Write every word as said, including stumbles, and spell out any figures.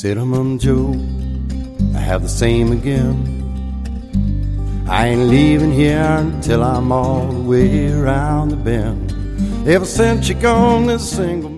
Cinnamon Joe, I have the same again. I ain't leaving here until I'm all the way around the bend. Ever since you're gone, this single